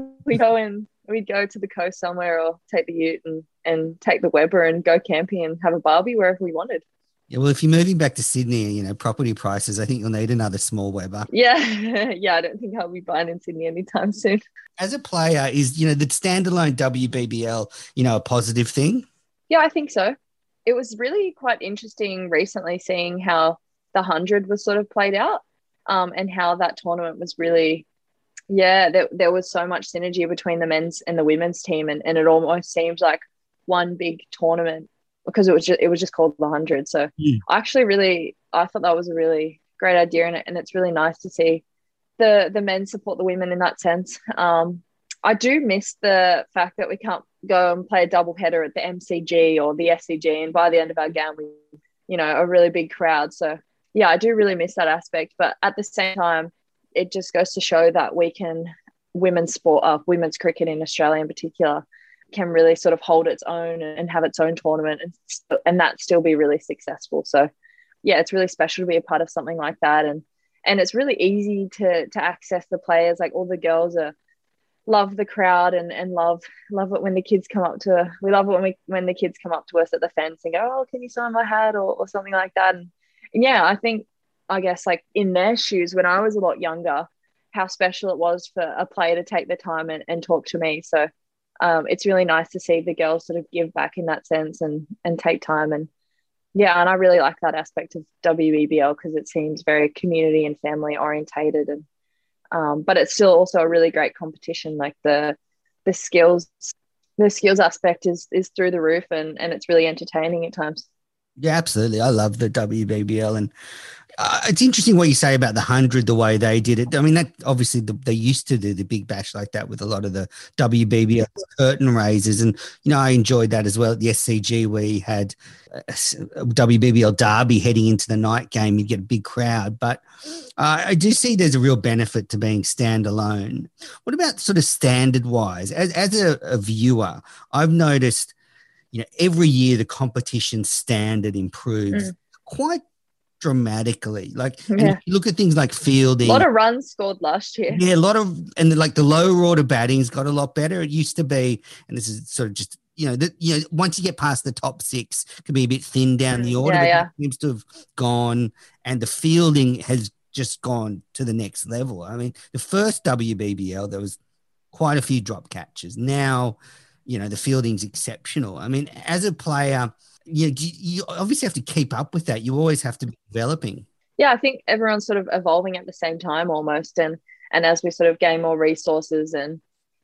we'd go to the coast somewhere or take the ute and take the Weber and go camping and have a barbie wherever we wanted. Yeah, well, if you're moving back to Sydney, property prices, I think you'll need another small Weber. Yeah, I don't think I'll be buying in Sydney anytime soon. As a player, is, the standalone WBBL, a positive thing? Yeah, I think so. It was really quite interesting recently seeing how the 100 was sort of played out and how that tournament was really, there was so much synergy between the men's and the women's team, and it almost seemed like one big tournament because it was just called the 100. So I thought that was a really great idea, and it's really nice to see the men support the women in that sense. I do miss the fact that we can't go and play a double header at the MCG or the SCG, and by the end of our game, a really big crowd. So yeah, I do really miss that aspect. But at the same time, it just goes to show that women's cricket in Australia in particular, can really sort of hold its own and have its own tournament and that still be really successful. So yeah, it's really special to be a part of something like that. And it's really easy to access the players. Like all the girls love the crowd and love it when the kids come up to, we love it when the kids come up to us at the fence and go, oh, can you sign my hat or something like that. And yeah, I guess like in their shoes when I was a lot younger, how special it was for a player to take the time and talk to me. So it's really nice to see the girls sort of give back in that sense and take time. And yeah, and I really like that aspect of WBBL because it seems very community and family orientated, and but it's still also a really great competition. Like the skills aspect is through the roof, and it's really entertaining at times. Yeah, absolutely. I love the WBBL, and it's interesting what you say about the 100, the way they did it. I mean, that obviously they used to do the big bash like that with a lot of the WBBL curtain raisers, and I enjoyed that as well at the SCG, where you had a WBBL derby heading into the night game. You'd get a big crowd, but I do see there's a real benefit to being standalone. What about sort of standard wise? As a viewer, I've noticed, every year the competition standard improves quite dramatically. Like, and if you look at things like fielding, a lot of runs scored last year. Yeah, a lot of, and like the lower order batting's got a lot better. It used to be, and this is sort of just, once you get past the top six, it can be a bit thin down the order, but it seems to have gone, and the fielding has just gone to the next level. I mean, the first WBBL, there was quite a few drop catches. Now, the fielding's exceptional. I mean, as a player, you obviously have to keep up with that. You always have to be developing. Yeah, I think everyone's sort of evolving at the same time almost. And as we sort of gain more resources and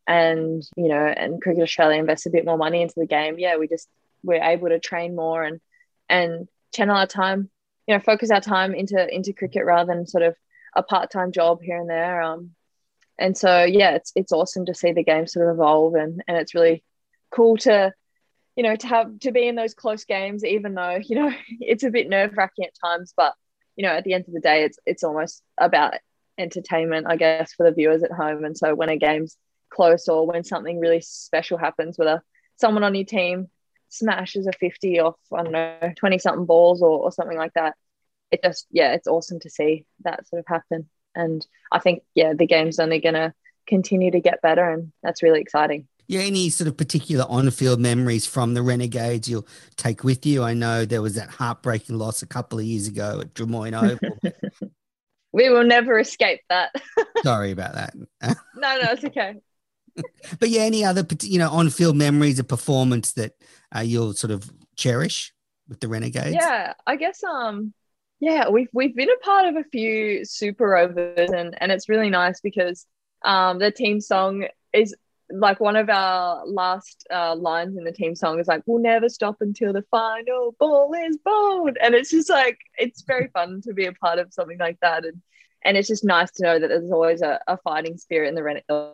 Cricket Australia invests a bit more money into the game, we're able to train more and channel our time, focus our time into cricket rather than sort of a part-time job here and there. And so, it's awesome to see the game sort of evolve, and it's really cool to be in those close games, even though, it's a bit nerve-wracking at times, but, at the end of the day, it's almost about entertainment, I guess, for the viewers at home. And so when a game's close or when something really special happens, whether someone on your team smashes a 50 off, 20-something balls or something like that, it's awesome to see that sort of happen. And I think, the game's only going to continue to get better, and that's really exciting. Yeah, any sort of particular on-field memories from the Renegades you'll take with you? I know there was that heartbreaking loss a couple of years ago at Drummoyne Oval. We will never escape that. Sorry about that. No, it's okay. But any other, on-field memories of performance that you'll sort of cherish with the Renegades? Yeah, I guess, we've been a part of a few super overs, and it's really nice because the team song is like one of our last lines in the team song is like, "We'll never stop until the final ball is bowled," and it's just like, it's very fun to be a part of something like that, and it's just nice to know that there's always a fighting spirit in the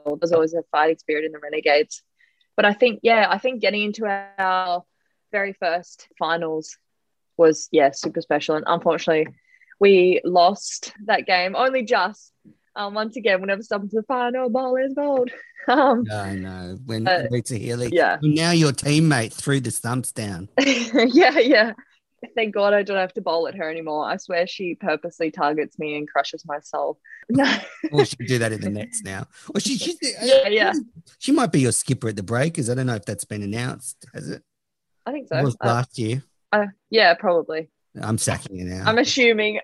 Renegades. But I think getting into our very first finals was super special, and unfortunately we lost that game only just. Once again, we'll never stop until the final ball is bowled. I know. When Rita Healy, now your teammate threw the stumps down. Yeah. Thank God I don't have to bowl at her anymore. I swear she purposely targets me and crushes my soul. No. Well, she can do that in the nets now. Well, she might be your skipper at the Breakers. I don't know if that's been announced, has it? I think so. It was last year. Yeah, probably. I'm sacking you now. I'm assuming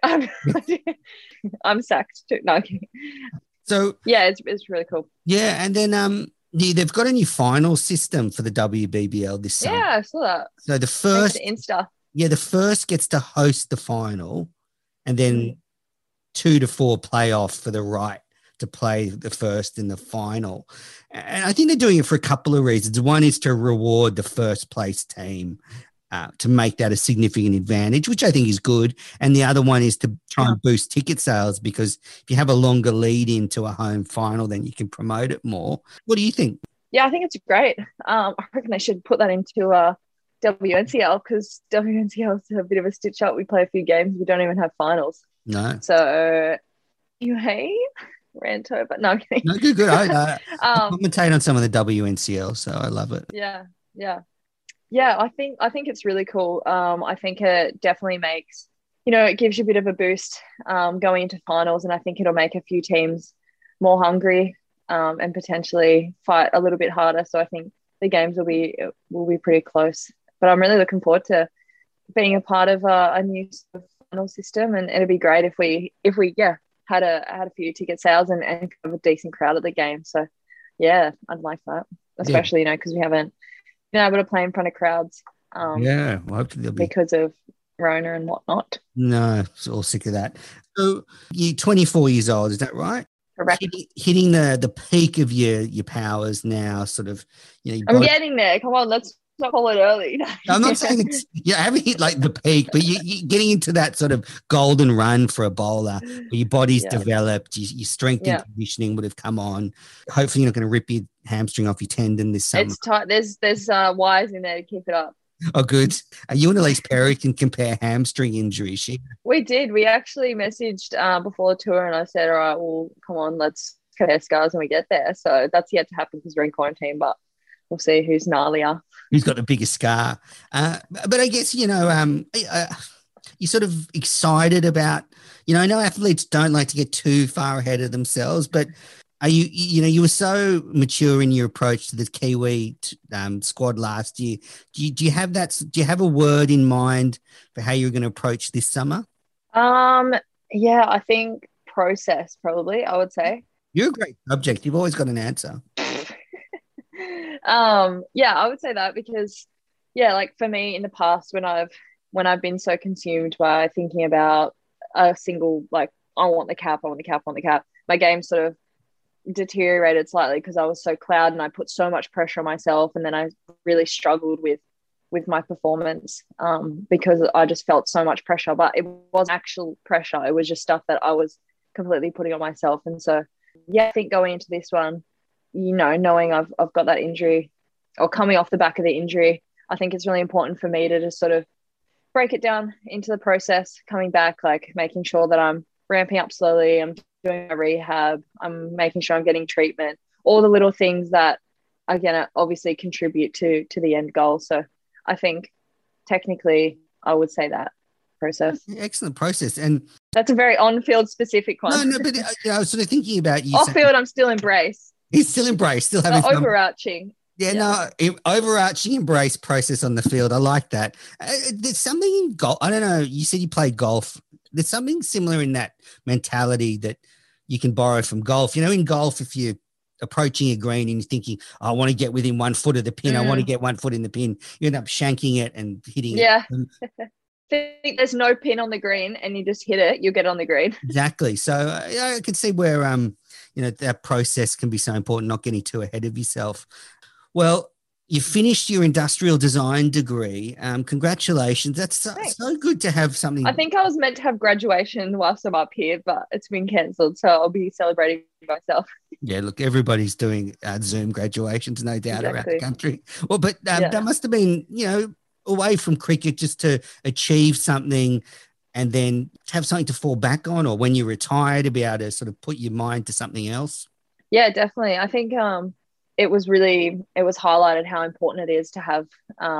I'm sacked too. No. So it's really cool. Yeah, and then they've got a new final system for the WBBL this summer. Yeah, I saw that. So the first Insta. Yeah, the first gets to host the final, and then 2 to 4 play off for the right to play the first in the final. And I think they're doing it for a couple of reasons. One is to reward the first place team, to make that a significant advantage, which I think is good. And the other one is to try and boost ticket sales, because if you have a longer lead into a home final, then you can promote it more. What do you think? Yeah, I think it's great. I reckon they should put that into WNCL, because WNCL is a bit of a stitch up. We play a few games. We don't even have finals. No. So, rant over. No, I'm kidding. No, good. I commentate on some of the WNCL, so I love it. Yeah. I think it's really cool. I think it definitely makes, it gives you a bit of a boost going into finals, and I think it'll make a few teams more hungry and potentially fight a little bit harder. So I think the games will be pretty close. But I'm really looking forward to being a part of a new sort of final system, and it'd be great if we had a few ticket sales and have a decent crowd at the game. So yeah, I'd like that. especially, because we haven't been able to play in front of crowds Well, hopefully they'll be. because of Rona and whatnot. No, it's all sick of that. So you're 24 years old, is that right? Correct. Hitting the peak of your powers now, sort of. Your I'm body- getting there. Come on, let's not call it early. I'm not saying you haven't hit like the peak, but you're getting into that sort of golden run for a bowler where your body's developed, your strength and conditioning would have come on. Hopefully, you're not going to rip your hamstring off your tendon this summer. It's tight. There's wires in there to keep it up. Oh, good. You and Elise Perry can compare hamstring injuries. We did. We actually messaged before the tour, and I said, all right, well, come on, let's compare scars when we get there. So that's yet to happen because we're in quarantine, but we'll see who's gnarlier. Who's got the biggest scar? But I guess, you're sort of excited about, I know athletes don't like to get too far ahead of themselves, but are you were so mature in your approach to the Kiwi squad last year. Do you have that? Do you have a word in mind for how you're going to approach this summer? Yeah, I think process probably, I would say. You're a great subject. You've always got an answer. Yeah, I would say that because, like for me in the past when I've been so consumed by thinking about a single, like, I want the cap, my game sort of deteriorated slightly because I was so cloud and I put so much pressure on myself, and then I really struggled with my performance because I just felt so much pressure, but it wasn't actual pressure. It was just stuff that I was completely putting on myself. And so, I think going into this one, knowing I've got that injury or coming off the back of the injury, I think it's really important for me to just sort of break it down into the process, coming back, like making sure that I'm ramping up slowly, I'm doing my rehab, I'm making sure I'm getting treatment, all the little things that are going to obviously contribute to the end goal. So I think technically I would say that process. Excellent process. And that's a very on-field specific one. No, but I was sort of thinking about you. Off-field, I'm still embrace. He's still embrace, still having fun. Overarching. Overarching embrace process on the field. I like that. There's something in golf. I don't know. You said you played golf. There's something similar in that mentality that you can borrow from golf. In golf, if you're approaching a green and you're thinking, I want to get within 1 foot of the pin, I want to get 1 foot in the pin, you end up shanking it and hitting it. Think there's no pin on the green and you just hit it, you'll get on the green. Exactly. So I can see where, that process can be so important, not getting too ahead of yourself. Well, you finished your industrial design degree. Congratulations. That's so good to have something. I think I was meant to have graduation whilst I'm up here, but it's been cancelled. So I'll be celebrating myself. Yeah, look, everybody's doing Zoom graduations, no doubt, around the country. Well, but that must have been, away from cricket just to achieve something and then have something to fall back on, or when you retire to be able to sort of put your mind to something else. Yeah, definitely. I think it was highlighted how important it is to have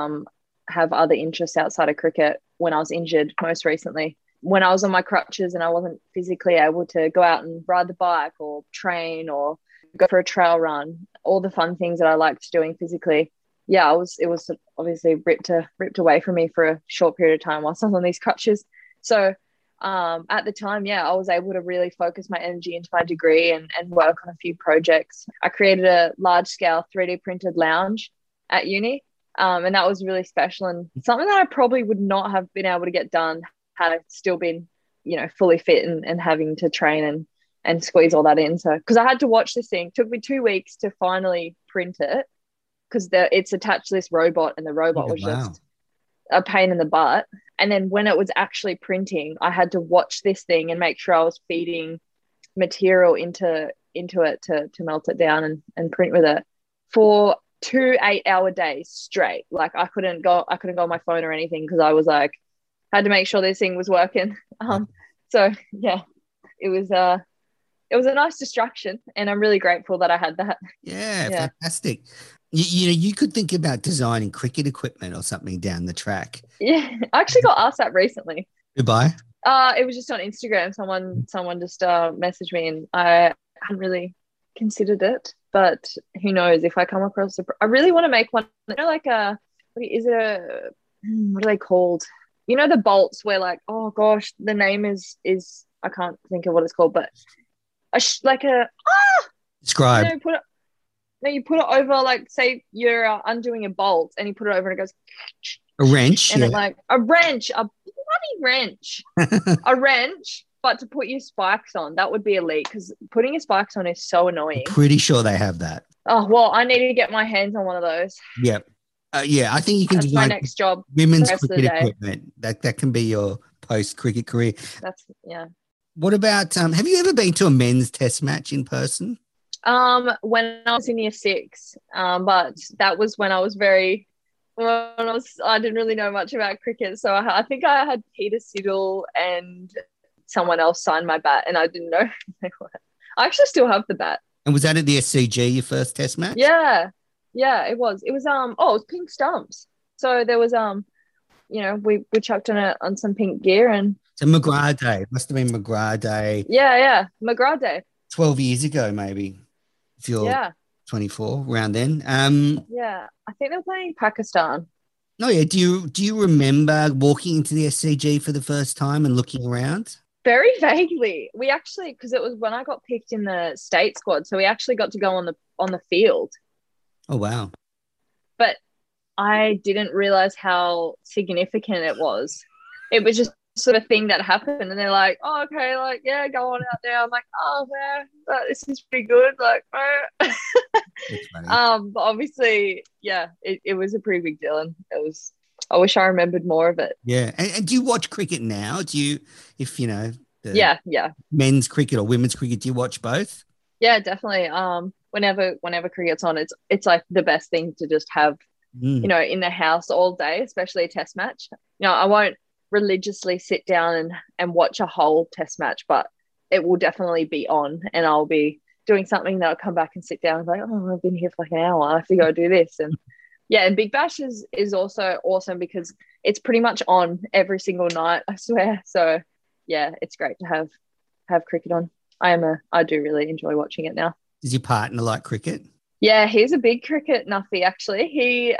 other interests outside of cricket. When I was injured most recently, when I was on my crutches and I wasn't physically able to go out and ride the bike or train or go for a trail run, all the fun things that I liked doing physically, it was obviously ripped away from me for a short period of time whilst I was on these crutches. So at the time, I was able to really focus my energy into my degree and work on a few projects. I created a large-scale 3D printed lounge at uni, and that was really special and something that I probably would not have been able to get done had I still been, fully fit and having to train and squeeze all that in. So, because I had to watch this thing, it took me 2 weeks to finally print it because it's attached to this robot, and the robot was just a pain in the butt. And then when it was actually printing, I had to watch this thing and make sure I was feeding material into it to melt it down and print with it for 2 8-hour days straight. Like I couldn't go on my phone or anything because I was like, had to make sure this thing was working. So it was a nice distraction, and I'm really grateful that I had that. Yeah. Fantastic. You could think about designing cricket equipment or something down the track. Yeah, I actually got asked that recently. Goodbye. It was just on Instagram. Someone just messaged me, and I hadn't really considered it. But who knows if I come across I really want to make one. Like what are they called? The bolts where oh gosh, the name is I can't think of what it's called, but Scribe. No, you put it over, like, say you're undoing a bolt and you put it over and it goes. A wrench. And yeah. it, like, a wrench, a bloody wrench. A wrench, but to put your spikes on, that would be elite because putting your spikes on is so annoying. Pretty sure they have that. Oh, well, I need to get my hands on one of those. Yep. Yeah, I think you can That's design my next job. women's the rest of the cricket day. equipment. That can be your post-cricket career. That's, yeah. What about, have you ever been to a men's test match in person? When I was in year 6, but that was when I was I didn't really know much about cricket. So I think I had Peter Siddle and someone else sign my bat and I didn't know. I actually still have the bat. And was that at the SCG, your first test match? Yeah, it was. It was it was pink stumps. So there was we chucked on some pink gear and. So McGrath Day. Must have been McGrath Day. Yeah, McGrath Day. 12 years ago, maybe. If you're 24, around then. Yeah, I think they're playing Pakistan. Oh yeah. Do you remember walking into the SCG for the first time and looking around? Very vaguely. We actually, because it was when I got picked in the state squad, so we actually got to go on the field. Oh wow! But I didn't realize how significant it was. It was just sort of thing that happened, and they're like, "Oh, okay, like yeah, go on out there." I'm like, "Oh man, this is pretty good." Like, but obviously, yeah, it was a pretty big deal, and it was. I wish I remembered more of it. Yeah, and do you watch cricket now? Do you, if you know, yeah, men's cricket or women's cricket? Do you watch both? Yeah, definitely. Whenever cricket's on, it's like the best thing to just have, in the house all day, especially a test match. I won't religiously sit down and watch a whole test match, but it will definitely be on, and I'll be doing something that I'll come back and sit down and be like, oh, I've been here for like an hour. I have to go do this. And yeah, and Big Bash is also awesome because it's pretty much on every single night, I swear. So yeah, it's great to have cricket on. I do really enjoy watching it now. Does your partner like cricket? Yeah, he's a big cricket nuffy actually. He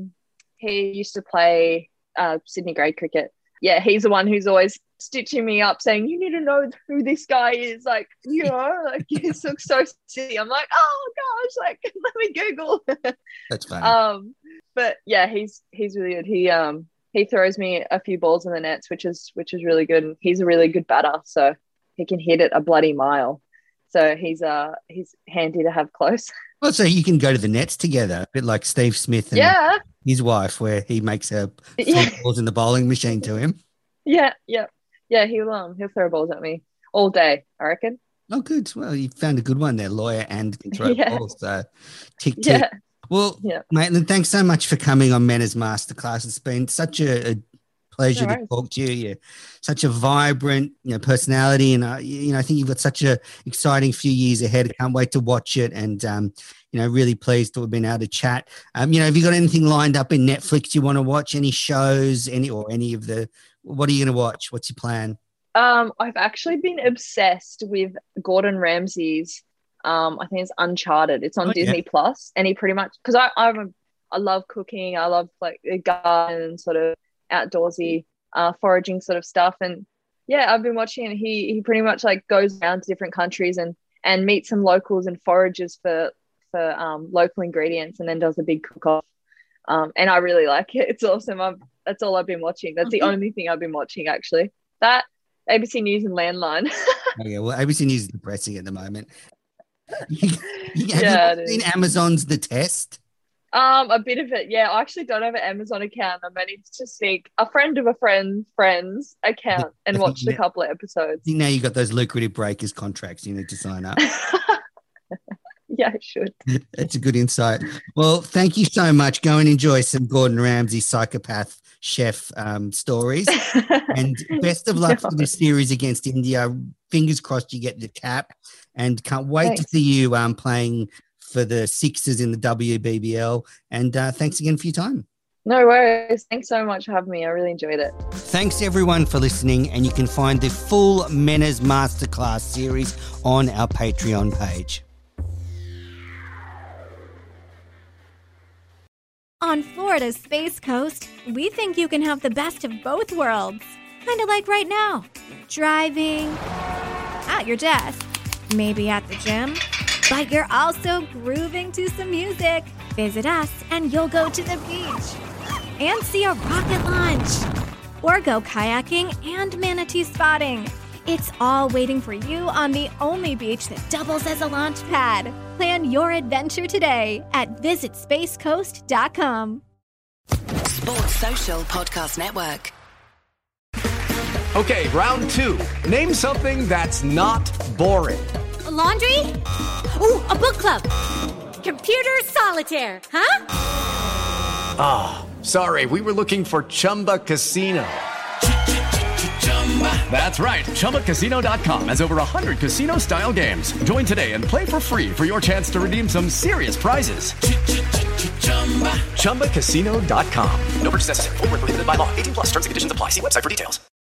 used to play Sydney grade cricket. Yeah, he's the one who's always stitching me up saying, you need to know who this guy is. Like, like he looks so silly. I'm like, oh gosh, like let me Google. That's funny. But yeah, he's really good. He throws me a few balls in the nets, which is really good. And he's a really good batter, so he can hit it a bloody mile. So he's handy to have close. Well, so you can go to the nets together, a bit like Steve Smith and his wife, where he makes her throw balls in the bowling machine to him. Yeah. He'll throw balls at me all day, I reckon. Oh, good. Well, you found a good one there, lawyer and can throw balls. So tick. Yeah. Well, Maitland, thanks so much for coming on Manners Masterclass. It's been such a pleasure to talk to you. You're such a vibrant, personality, and I think you've got such a exciting few years ahead. I can't wait to watch it, and really pleased to have been able to chat. Have you got anything lined up in Netflix you want to watch? Any shows? Any of the? What are you going to watch? What's your plan? I've actually been obsessed with Gordon Ramsay's. I think it's Uncharted. It's on Disney Plus, and he pretty much because I love cooking. I love like the garden and sort of outdoorsy foraging sort of stuff, and I've been watching it. He pretty much like goes around to different countries and meets some locals and forages for local ingredients, and then does a big cook-off. And I really like it. It's awesome. That's all I've been watching. That's the only thing I've been watching actually. That ABC News and Landline. Okay, well, ABC News is depressing at the moment. Have you seen Amazon's The Test? A bit of it, yeah. I actually don't have an Amazon account. I managed to sneak a friend of a friend's account and watched a couple of episodes. I think now you've got those lucrative breakers contracts you need to sign up. Yeah, I should. That's a good insight. Well, thank you so much. Go and enjoy some Gordon Ramsay psychopath chef stories. And best of luck for the series against India. Fingers crossed you get the cap, and can't wait to see you playing for the Sixers in the WBBL. And thanks again for your time. No worries. Thanks so much for having me. I really enjoyed it. Thanks everyone for listening, and you can find the full Manners Masterclass series on our Patreon page. On Florida's Space Coast, we think you can have the best of both worlds. Kind of like right now. Driving, at your desk, maybe at the gym. but you're also grooving to some music. Visit us and you'll go to the beach and see a rocket launch, or go kayaking and manatee spotting. It's all waiting for you on the only beach that doubles as a launch pad. Plan your adventure today at visitspacecoast.com. Sports Social Podcast Network. Okay, round 2. Name something that's not boring. A laundry? Ooh, a book club. Computer solitaire, huh? Ah, oh, sorry, we were looking for Chumba Casino. That's right, ChumbaCasino.com has over 100 casino-style games. Join today and play for free for your chance to redeem some serious prizes. ChumbaCasino.com. No purchase necessary. Void where prohibited by law. 18+ terms and conditions apply. See website for details.